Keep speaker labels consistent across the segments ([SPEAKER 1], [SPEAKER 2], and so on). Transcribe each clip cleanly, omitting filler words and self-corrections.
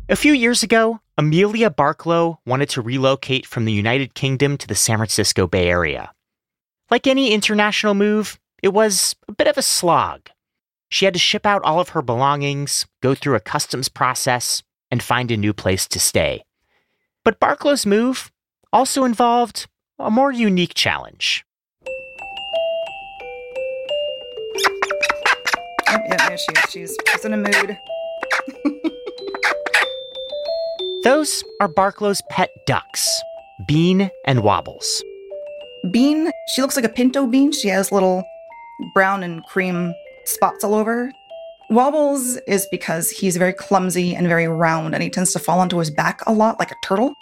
[SPEAKER 1] A few years ago, Amelia Barklow wanted to relocate from the United Kingdom to the San Francisco Bay Area. Like any international move, it was a bit of a slog. She had to ship out all of her belongings, go through a customs process, and find a new place to stay. But Barklow's move also involved a more unique challenge.
[SPEAKER 2] Yeah, she's in a mood.
[SPEAKER 1] Those are Barklow's pet ducks, Bean and Wobbles.
[SPEAKER 2] Bean, she looks like a pinto bean. She has little brown and cream spots all over her. Wobbles is because he's very clumsy and very round, and he tends to fall onto his back a lot like a turtle.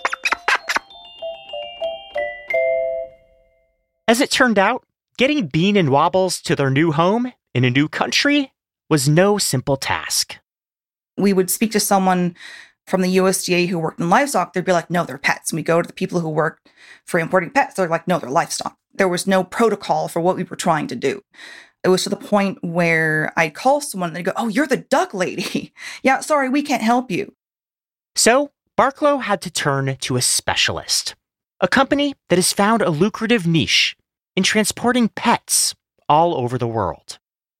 [SPEAKER 1] As it turned out, getting Bean and Wobbles to their new home in a new country was no simple task.
[SPEAKER 2] We would speak to someone from the USDA who worked in livestock. They'd be like, no, they're pets. And we go to the people who worked for importing pets. They're like, no, they're livestock. There was no protocol for what we were trying to do. It was to the point where I'd call someone and they'd go, oh, you're the duck lady. Yeah, sorry, we can't help you.
[SPEAKER 1] So Barklow had to turn to a specialist, a company that has found a lucrative niche in transporting pets all over the world.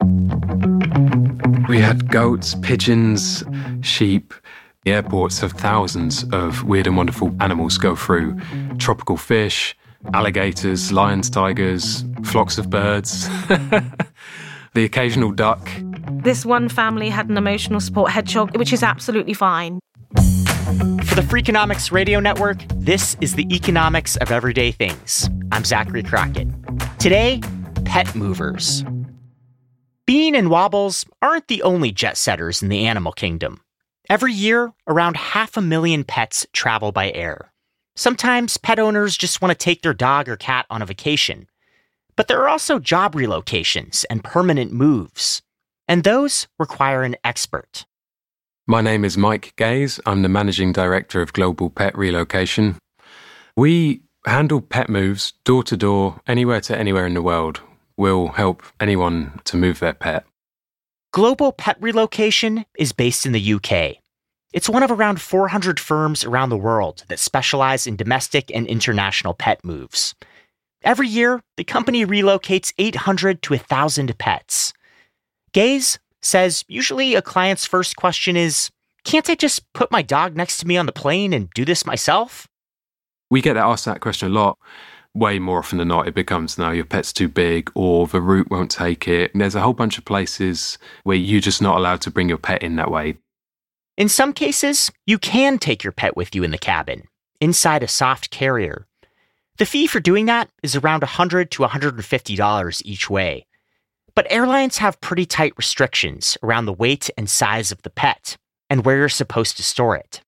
[SPEAKER 3] We had goats, pigeons, sheep. The airports have thousands of weird and wonderful animals go through. Tropical fish, alligators, lions, tigers, flocks of birds, the occasional duck.
[SPEAKER 4] This one family had an emotional support hedgehog, which is absolutely fine.
[SPEAKER 1] For the Freakonomics Radio Network, this is the economics of everyday things. I'm Zachary Crockett. Today, pet movers. Bean and Wobbles aren't the only jet setters in the animal kingdom. Every year, around 500,000 pets travel by air. Sometimes pet owners just want to take their dog or cat on a vacation. But there are also job relocations and permanent moves. And those require an expert.
[SPEAKER 3] My name is Mike Gaze. I'm the Managing Director of Global Pet Relocation. We handle pet moves door to door, anywhere to anywhere in the world. We'll help anyone to move their pet.
[SPEAKER 1] Global Pet Relocation is based in the UK. It's one of around 400 firms around the world that specialize in domestic and international pet moves. Every year, the company relocates 800 to 1,000 pets. Gaze says usually a client's first question is, can't I just put my dog next to me on the plane and do this myself?
[SPEAKER 3] We get asked that question a lot. Way more often than not, it becomes, no, your pet's too big or the route won't take it. And there's a whole bunch of places where you're just not allowed to bring your pet in that way.
[SPEAKER 1] In some cases, you can take your pet with you in the cabin, inside a soft carrier. The fee for doing that is around $100 to $150 each way. But airlines have pretty tight restrictions around the weight and size of the pet and where you're supposed to store it.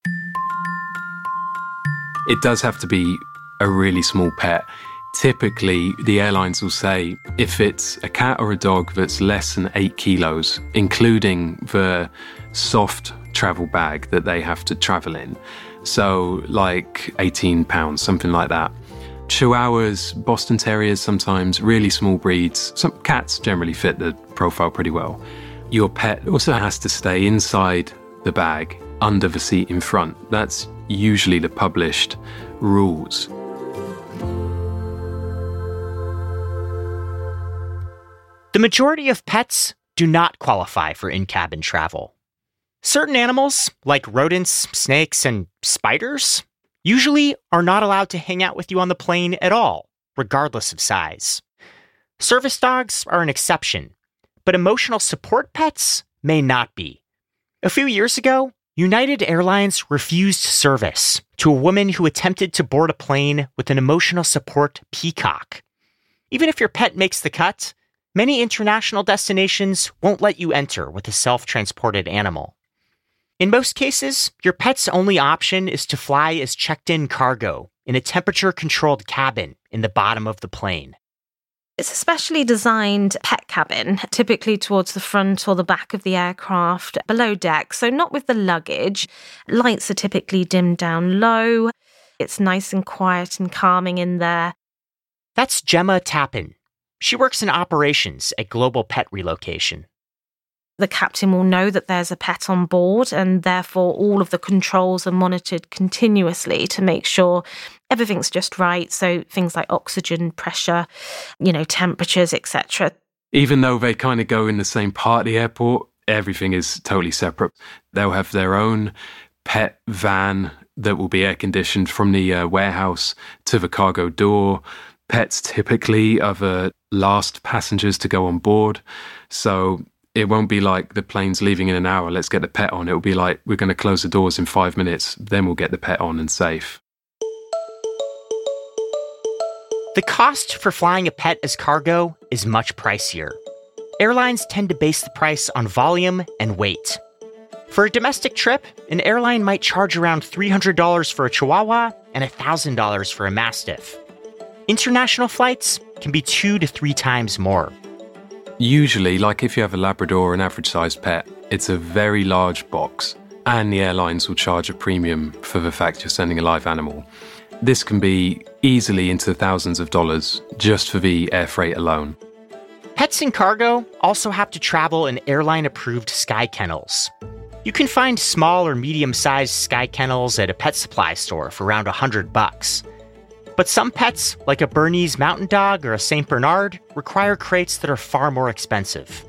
[SPEAKER 3] It does have to be a really small pet. Typically, the airlines will say if it's a cat or a dog that's less than 8 kilos, including the soft travel bag that they have to travel in, so like 18 pounds, something like that. Chihuahuas, Boston Terriers sometimes, really small breeds. Some cats generally fit the profile pretty well. Your pet also has to stay inside the bag, under the seat in front. That's usually the published rules.
[SPEAKER 1] The majority of pets do not qualify for in-cabin travel. Certain animals, like rodents, snakes, and spiders, usually are not allowed to hang out with you on the plane at all, regardless of size. Service dogs are an exception, but emotional support pets may not be. A few years ago, United Airlines refused service to a woman who attempted to board a plane with an emotional support peacock. Even if your pet makes the cut, many international destinations won't let you enter with a self-transported animal. In most cases, your pet's only option is to fly as checked-in cargo in a temperature-controlled cabin in the bottom of the plane.
[SPEAKER 4] It's a specially designed pet cabin, typically towards the front or the back of the aircraft, below deck, so not with the luggage. Lights are typically dimmed down low. It's nice and quiet and calming in there.
[SPEAKER 1] That's Gemma Tappan. She works in operations at Global Pet Relocation.
[SPEAKER 4] The captain will know that there's a pet on board, and therefore all of the controls are monitored continuously to make sure everything's just right. So things like oxygen, pressure, temperatures, etc.
[SPEAKER 3] Even though they kind of go in the same part of the airport, everything is totally separate. They'll have their own pet van that will be air conditioned from the warehouse to the cargo door. Pets typically are the last passengers to go on board. So it won't be like the plane's leaving in an hour, let's get the pet on. It'll be like, we're going to close the doors in 5 minutes, then we'll get the pet on and safe.
[SPEAKER 1] The cost for flying a pet as cargo is much pricier. Airlines tend to base the price on volume and weight. For a domestic trip, an airline might charge around $300 for a Chihuahua and $1,000 for a Mastiff. International flights can be 2 to 3 times more.
[SPEAKER 3] Usually, like if you have a Labrador or an average-sized pet, it's a very large box, and the airlines will charge a premium for the fact you're sending a live animal. This can be easily into thousands of dollars just for the air freight alone.
[SPEAKER 1] Pets in cargo also have to travel in airline-approved sky kennels. You can find small or medium-sized sky kennels at a pet supply store for around $100. But some pets, like a Bernese Mountain Dog or a St. Bernard, require crates that are far more expensive.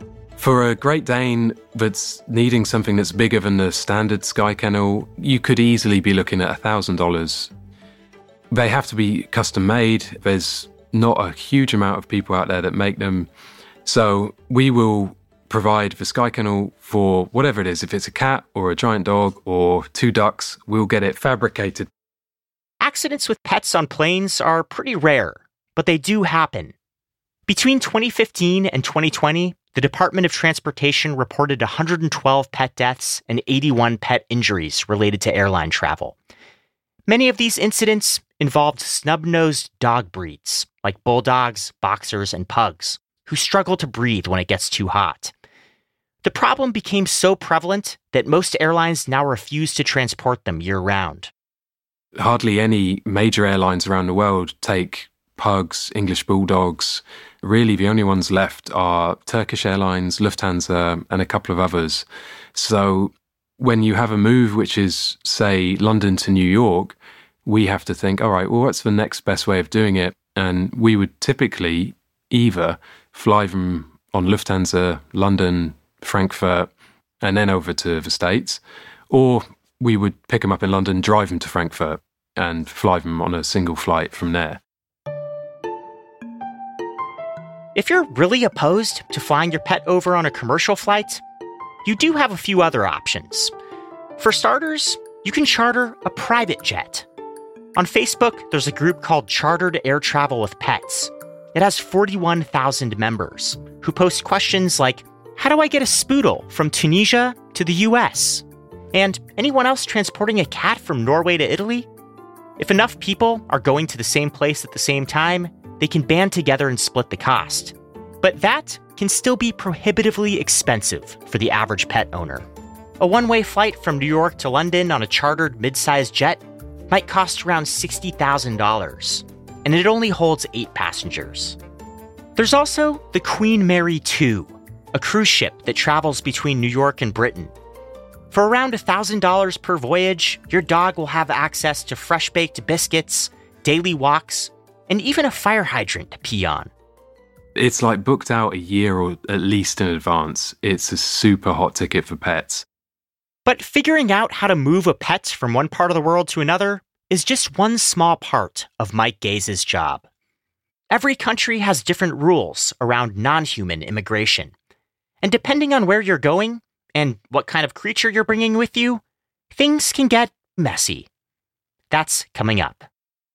[SPEAKER 3] For a Great Dane that's needing something that's bigger than the standard sky kennel, you could easily be looking at $1,000. They have to be custom made. There's not a huge amount of people out there that make them. So we will provide the sky kennel for whatever it is. If it's a cat or a giant dog or 2 ducks, we'll get it fabricated.
[SPEAKER 1] Accidents with pets on planes are pretty rare, but they do happen. Between 2015 and 2020, the Department of Transportation reported 112 pet deaths and 81 pet injuries related to airline travel. Many of these incidents involved snub-nosed dog breeds, like bulldogs, boxers, and pugs, who struggle to breathe when it gets too hot. The problem became so prevalent that most airlines now refuse to transport them year-round.
[SPEAKER 3] Hardly any major airlines around the world take pugs, English bulldogs. Really, the only ones left are Turkish Airlines, Lufthansa, and a couple of others. So when you have a move which is, say, London to New York, we have to think, all right, well, what's the next best way of doing it? And we would typically either fly them on Lufthansa, London, Frankfurt, and then over to the States, or we would pick them up in London, drive them to Frankfurt, and fly them on a single flight from there.
[SPEAKER 1] If you're really opposed to flying your pet over on a commercial flight, you do have a few other options. For starters, you can charter a private jet. On Facebook, there's a group called Chartered Air Travel with Pets. It has 41,000 members who post questions like, how do I get a Spoodle from Tunisia to the US? And anyone else transporting a cat from Norway to Italy? If enough people are going to the same place at the same time, they can band together and split the cost. But that can still be prohibitively expensive for the average pet owner. A one-way flight from New York to London on a chartered mid-sized jet might cost around $60,000, and it only holds 8 passengers. There's also the Queen Mary 2, a cruise ship that travels between New York and Britain. For around $1,000 per voyage, your dog will have access to fresh-baked biscuits, daily walks, and even a fire hydrant to pee on.
[SPEAKER 3] It's like booked out a year or at least in advance. It's a super hot ticket for pets.
[SPEAKER 1] But figuring out how to move a pet from one part of the world to another is just one small part of Mike Gaze's job. Every country has different rules around non-human immigration. And depending on where you're going, and what kind of creature you're bringing with you, things can get messy. That's coming up.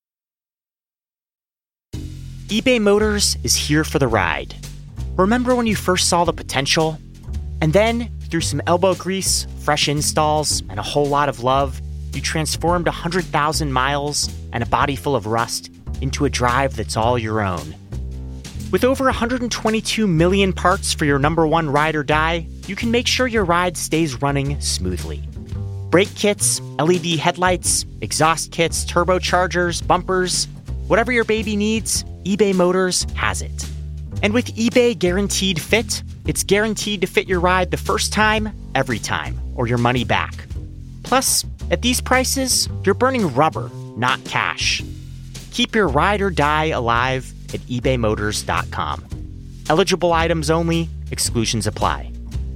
[SPEAKER 1] eBay Motors is here for the ride. Remember when you first saw the potential? And then, through some elbow grease, fresh installs, and a whole lot of love, you transformed 100,000 miles and a body full of rust into a drive that's all your own. With over 122 million parts for your number one ride or die, you can make sure your ride stays running smoothly. Brake kits, LED headlights, exhaust kits, turbochargers, bumpers, whatever your baby needs, eBay Motors has it. And with eBay Guaranteed Fit, it's guaranteed to fit your ride the first time, every time, or your money back. Plus, at these prices, you're burning rubber, not cash. Keep your ride or die alive at ebaymotors.com. Eligible items only, exclusions apply.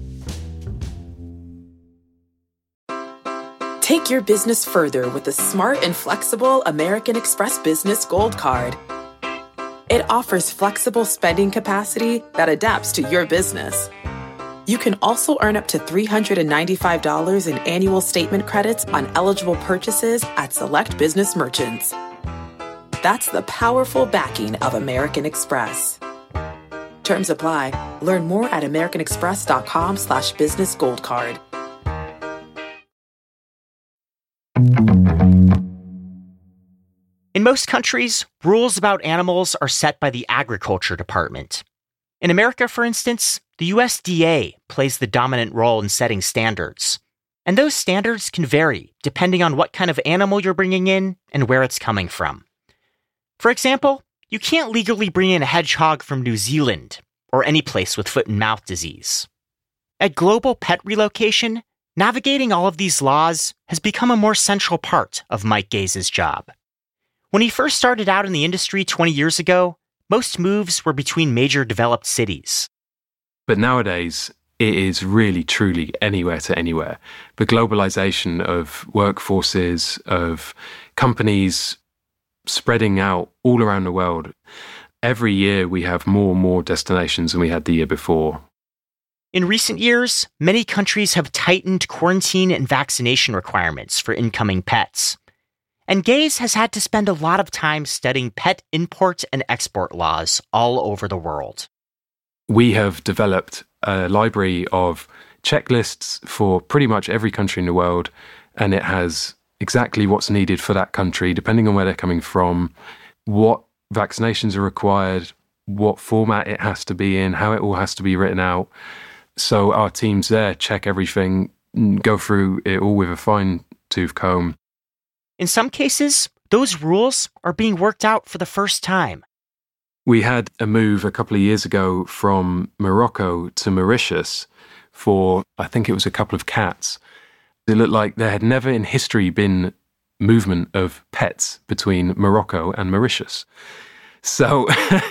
[SPEAKER 5] Take your business further with the smart and flexible American Express Business Gold Card. It offers flexible spending capacity that adapts to your business. You can also earn up to $395 in annual statement credits on eligible purchases at select business merchants. That's the powerful backing of American Express. Terms apply. Learn more at americanexpress.com/business gold card.
[SPEAKER 1] In most countries, rules about animals are set by the Agriculture Department. In America, for instance, the USDA plays the dominant role in setting standards. And those standards can vary depending on what kind of animal you're bringing in and where it's coming from. For example, you can't legally bring in a hedgehog from New Zealand or any place with foot and mouth disease. At Global Pet Relocation, navigating all of these laws has become a more central part of Mike Gaze's job. When he first started out in the industry 20 years ago, most moves were between major developed cities.
[SPEAKER 3] But nowadays, it is really, truly anywhere to anywhere. The globalization of workforces, of companies spreading out all around the world. Every year, we have more and more destinations than we had the year before.
[SPEAKER 1] In recent years, many countries have tightened quarantine and vaccination requirements for incoming pets. And Gaze has had to spend a lot of time studying pet import and export laws all over the world.
[SPEAKER 3] We have developed a library of checklists for pretty much every country in the world, and it has exactly what's needed for that country, depending on where they're coming from, what vaccinations are required, what format it has to be in, how it all has to be written out. So our teams there check everything, go through it all with a fine-tooth comb.
[SPEAKER 1] In some cases, those rules are being worked out for the first time.
[SPEAKER 3] We had a move a couple of years ago from Morocco to Mauritius for, I think it was a couple of cats. It looked like there had never in history been movement of pets between Morocco and Mauritius. So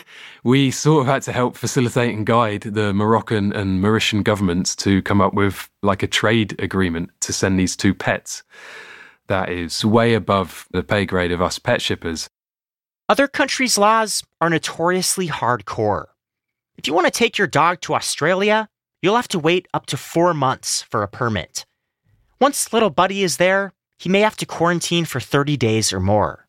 [SPEAKER 3] we sort of had to help facilitate and guide the Moroccan and Mauritian governments to come up with like a trade agreement to send these two pets. That is way above the pay grade of us pet shippers.
[SPEAKER 1] Other countries' laws are notoriously hardcore. If you want to take your dog to Australia, you'll have to wait up to 4 months for a permit. Once little buddy is there, he may have to quarantine for 30 days or more.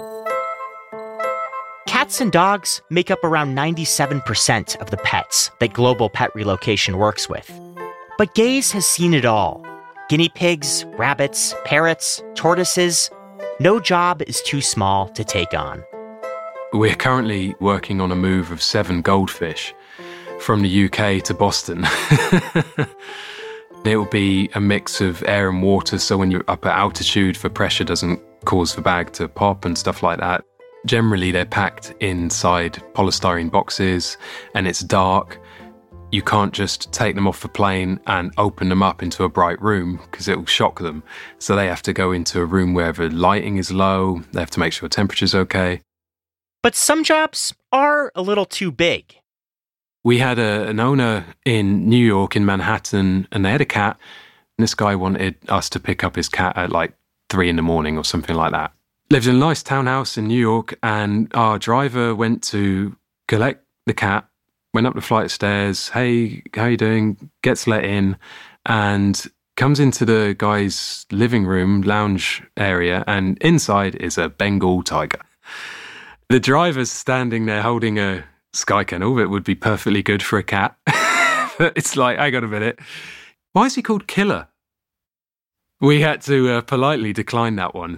[SPEAKER 1] Cats and dogs make up around 97% of the pets that Global Pet Relocation works with. But Gaze has seen it all. Guinea pigs, rabbits, parrots, tortoises. No job is too small to take on.
[SPEAKER 3] We're currently working on a move of 7 goldfish from the UK to Boston. It will be a mix of air and water, so when you're up at altitude, the pressure doesn't cause the bag to pop and stuff like that. Generally, they're packed inside polystyrene boxes, and it's dark. You can't just take them off the plane and open them up into a bright room because it will shock them. So they have to go into a room where the lighting is low. They have to make sure temperature's okay.
[SPEAKER 1] But some jobs are a little too big.
[SPEAKER 3] We had an owner in New York, in Manhattan, and they had a cat. And this guy wanted us to pick up his cat at like 3 a.m. or something like that. Lived in a nice townhouse in New York, and our driver went to collect the cat, went up the flight of stairs. Hey, how you doing? Gets let in and comes into the guy's living room, lounge area, and inside is a Bengal tiger. The driver's standing there holding a Sky Kennel that would be perfectly good for a cat. But it's like, hang on a minute. Why is he called Killer? We had to politely decline that one.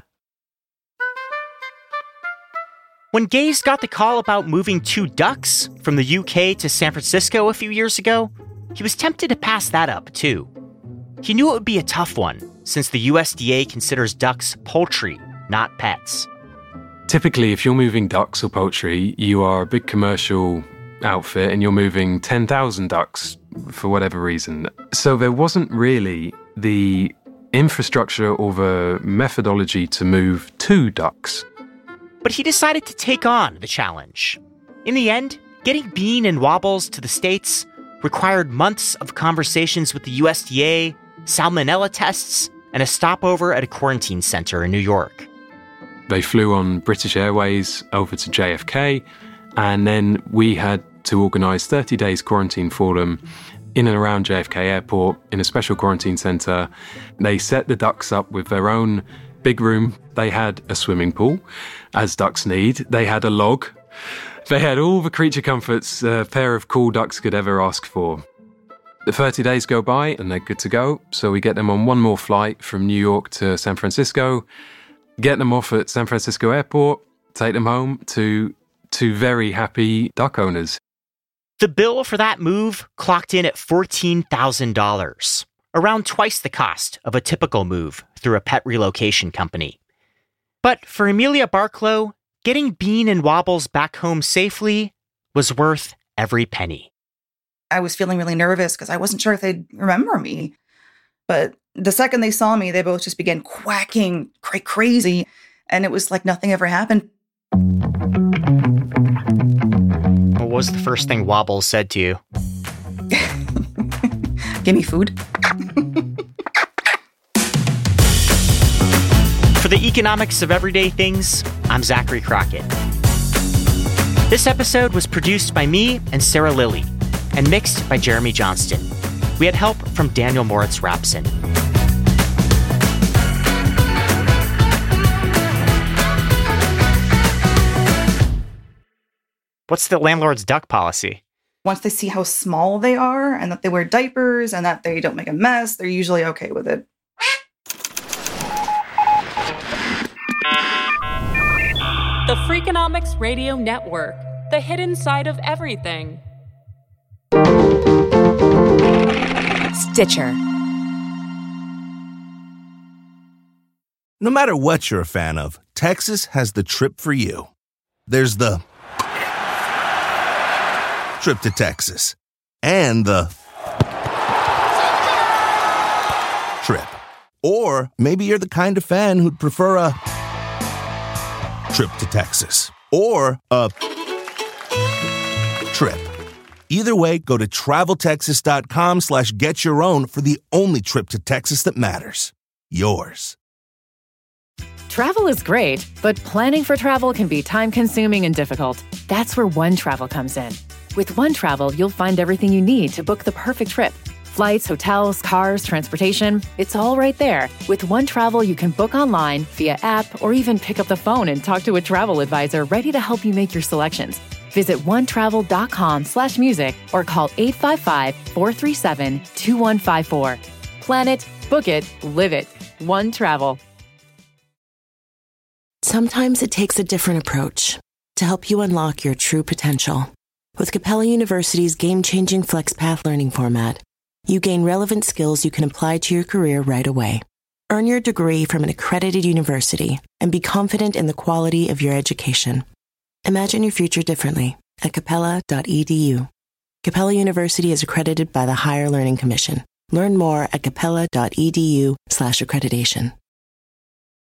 [SPEAKER 1] When Gaze got the call about moving 2 ducks from the UK to San Francisco a few years ago, he was tempted to pass that up, too. He knew it would be a tough one, since the USDA considers ducks poultry, not pets.
[SPEAKER 3] Typically, if you're moving ducks or poultry, you are a big commercial outfit and you're moving 10,000 ducks for whatever reason. So there wasn't really the infrastructure or the methodology to move 2 ducks.
[SPEAKER 1] But he decided to take on the challenge. In the end, getting Bean and Wobbles to the States required months of conversations with the USDA, salmonella tests, and a stopover at a quarantine center in New York.
[SPEAKER 3] They flew on British Airways over to JFK, and then we had to organise 30 days quarantine for them in and around JFK Airport in a special quarantine centre. They set the ducks up with their own big room. They had a swimming pool, as ducks need. They had a log. They had all the creature comforts a pair of cool ducks could ever ask for. The 30 days go by and they're good to go. So we get them on one more flight from New York to San Francisco, get them off at San Francisco Airport, take them home to 2 very happy duck owners.
[SPEAKER 1] The bill for that move clocked in at $14,000, around twice the cost of a typical move through a pet relocation company. But for Amelia Barklow, getting Bean and Wobbles back home safely was worth every penny.
[SPEAKER 2] I was feeling really nervous because I wasn't sure if they'd remember me. But the second they saw me, they both just began quacking crazy, and it was like nothing ever happened.
[SPEAKER 1] What was the first thing Wobbles said to you?
[SPEAKER 2] Give me food.
[SPEAKER 1] For the economics of everyday things, I'm Zachary Crockett. This episode was produced by me and Sarah Lilly and mixed by Jeremy Johnston. We had help from Daniel Moritz Rapson. What's the landlord's duck policy?
[SPEAKER 2] Once they see how small they are and that they wear diapers and that they don't make a mess, they're usually okay with it.
[SPEAKER 6] The Freakonomics Radio Network, the hidden side of everything.
[SPEAKER 7] Stitcher.
[SPEAKER 8] No matter what you're a fan of, Texas has the trip for you. There's the trip to Texas and the trip. Or maybe you're the kind of fan who'd prefer a trip to Texas or a trip. Either way, go to traveltexas.com/getyourown for the only trip to Texas that matters. Yours.
[SPEAKER 7] Travel is great, but planning for travel can be time-consuming and difficult. That's where OneTravel comes in. With OneTravel, you'll find everything you need to book the perfect trip. Flights, hotels, cars, transportation, it's all right there. With OneTravel, you can book online, via app, or even pick up the phone and talk to a travel advisor ready to help you make your selections. Visit onetravel.com/music or call 855-437-2154. Plan it, book it, live it. OneTravel.
[SPEAKER 9] Sometimes it takes a different approach to help you unlock your true potential. With Capella University's game-changing FlexPath learning format, you gain relevant skills you can apply to your career right away. Earn your degree from an accredited university and be confident in the quality of your education. Imagine your future differently at capella.edu. Capella University is accredited by the Higher Learning Commission. Learn more at capella.edu/accreditation.